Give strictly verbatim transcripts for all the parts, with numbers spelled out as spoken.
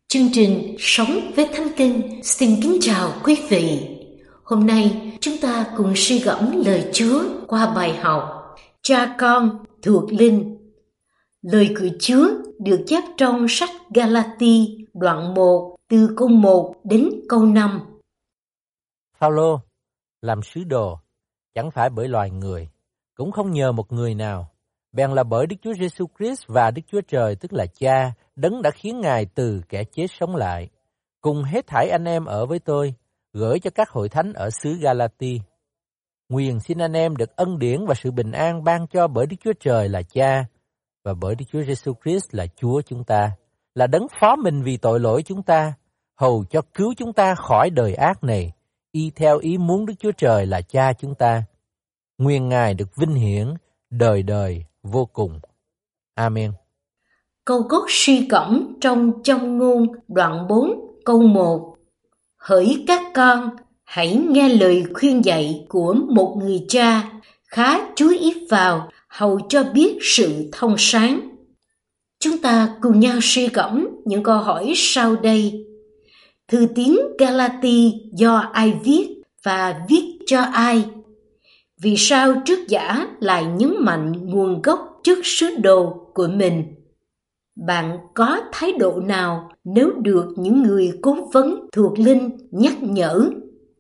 Chương trình Sống với Thánh Kinh xin kính chào quý vị. Hôm nay chúng ta cùng suy gẫm lời Chúa qua bài học Cha con thuộc linh. Lời của Chúa được chép trong sách Galati đoạn một từ câu một đến câu năm. Phao-lô làm sứ đồ, chẳng phải bởi loài người, cũng không nhờ một người nào, bèn là bởi Đức Chúa Giêsu Christ và Đức Chúa Trời, tức là Cha, Đấng đã khiến Ngài từ kẻ chết sống lại. Cùng hết thảy anh em ở với tôi, gửi cho các hội thánh ở xứ Galati. Nguyện xin anh em được ân điển và sự bình an ban cho bởi Đức Chúa Trời là Cha và bởi Đức Chúa Giêsu Christ là Chúa chúng ta, là Đấng phó mình vì tội lỗi chúng ta, hầu cho cứu chúng ta khỏi đời ác này, y theo ý muốn Đức Chúa Trời là Cha chúng ta. Nguyện Ngài được vinh hiển đời đời vô cùng. Amen. Câu cốt suy gẫm trong Châm ngôn đoạn bốn câu một. Hỡi các con, hãy nghe lời khuyên dạy của một người cha, khá chú ý vào, hầu cho biết sự thông sáng. Chúng ta cùng nhau suy gẫm những câu hỏi sau đây. Thư tín Galati do ai viết và viết cho ai? Vì sao trước giả lại nhấn mạnh nguồn gốc chức sứ đồ của mình? Bạn có thái độ nào nếu được những người cố vấn thuộc linh nhắc nhở?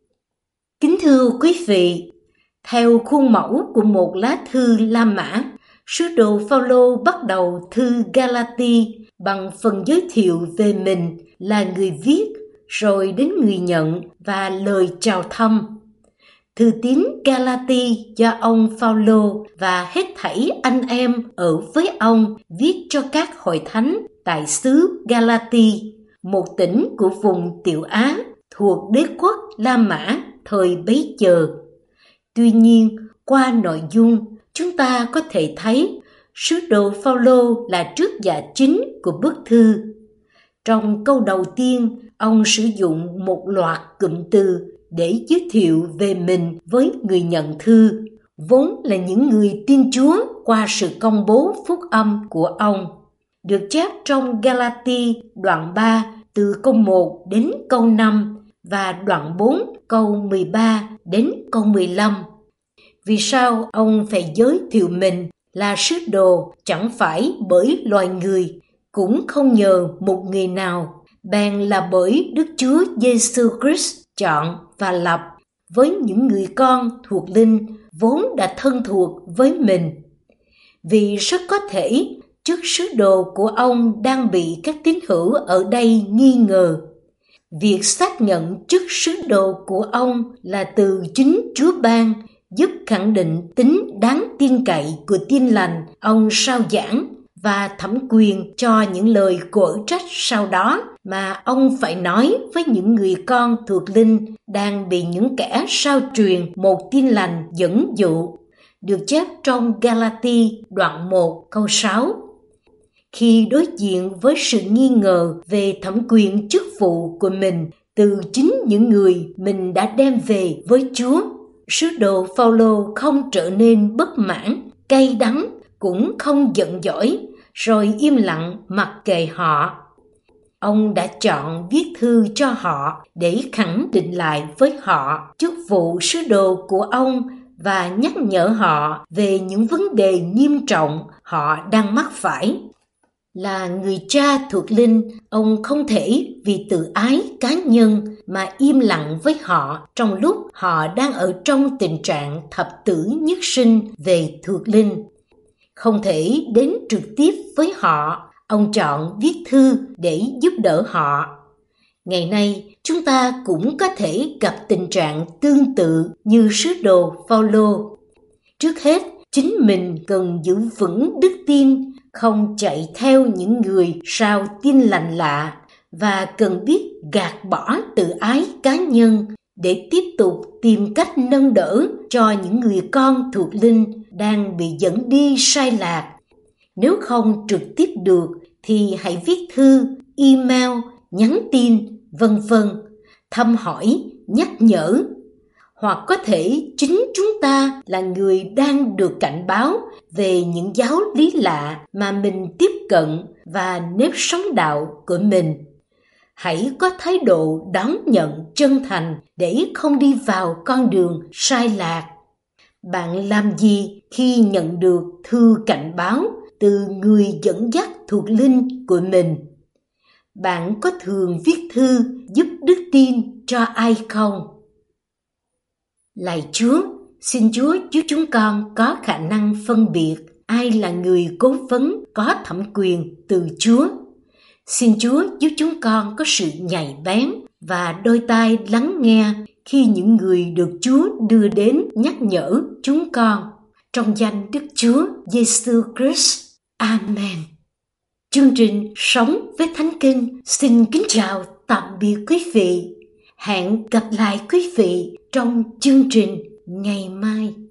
Kính thưa quý vị, theo khuôn mẫu của một lá thư La Mã, sứ đồ Phao-lô bắt đầu thư Galati bằng phần giới thiệu về mình là người viết, rồi đến người nhận và lời chào thăm. Thư tín Galati do ông Phao-lô và hết thảy anh em ở với ông viết cho các hội thánh tại xứ Galati, một tỉnh của vùng Tiểu Á thuộc đế quốc La Mã thời bấy giờ. Tuy nhiên, qua nội dung, chúng ta có thể thấy sứ đồ Phao-lô là trích giả chính của bức thư. Trong câu đầu tiên, ông sử dụng một loạt cụm từ để giới thiệu về mình với người nhận thư, vốn là những người tin Chúa qua sự công bố phúc âm của ông. Được chép trong Galati đoạn ba từ câu một đến câu năm và đoạn bốn câu mười ba đến câu mười lăm. Vì sao ông phải giới thiệu mình là sứ đồ chẳng phải bởi loài người, cũng không nhờ một người nào, bèn là bởi Đức Chúa Giêsu Christ chọn và lập với những người con thuộc linh vốn đã thân thuộc với mình. Vì rất có thể chức sứ đồ của ông đang bị các tín hữu ở đây nghi ngờ. Việc xác nhận chức sứ đồ của ông là từ chính Chúa ban, giúp khẳng định tính đáng tin cậy của tin lành ông rao giảng và thẩm quyền cho những lời quở trách sau đó mà ông phải nói với những người con thuộc linh đang bị những kẻ rao truyền một tin lành dẫn dụ, được chép trong Galati đoạn một câu sáu. Khi đối diện với sự nghi ngờ về thẩm quyền chức vụ của mình từ chính những người mình đã đem về với Chúa, sứ đồ Phao-lô không trở nên bất mãn, cay đắng, cũng không giận dỗi, rồi im lặng mặc kệ họ. Ông đã chọn viết thư cho họ để khẳng định lại với họ chức vụ sứ đồ của ông và nhắc nhở họ về những vấn đề nghiêm trọng họ đang mắc phải. Là người cha thuộc linh, ông không thể vì tự ái cá nhân mà im lặng với họ trong lúc họ đang ở trong tình trạng thập tử nhất sinh về thuộc linh. Không thể đến trực tiếp với họ, ông chọn viết thư để giúp đỡ họ. Ngày nay, chúng ta cũng có thể gặp tình trạng tương tự như sứ đồ Phao-lô. Trước hết, chính mình cần giữ vững đức tin, không chạy theo những người rao tin lành lạ, và cần biết gạt bỏ tự ái cá nhân để tiếp tục tìm cách nâng đỡ cho những người con thuộc linh đang bị dẫn đi sai lạc. Nếu không trực tiếp được thì hãy viết thư, email, nhắn tin, vân vân, thăm hỏi, nhắc nhở. Hoặc có thể chính chúng ta là người đang được cảnh báo về những giáo lý lạ mà mình tiếp cận và nếp sống đạo của mình. hãy có thái độ đón nhận chân thành để không đi vào con đường sai lạc. Bạn làm gì khi nhận được thư cảnh báo từ người dẫn dắt thuộc linh của mình? Bạn có thường viết thư giúp đức tin cho ai không? Lạy Chúa, xin Chúa giúp chúng con có khả năng phân biệt ai là người cố vấn có thẩm quyền từ Chúa. Xin Chúa giúp chúng con có sự nhạy bén và đôi tai lắng nghe khi những người được Chúa đưa đến nhắc nhở chúng con. Trong danh Đức Chúa Giêsu Christ. Amen. Chương trình Sống với Thánh Kinh xin kính chào tạm biệt quý vị. Hẹn gặp lại quý vị trong chương trình ngày mai.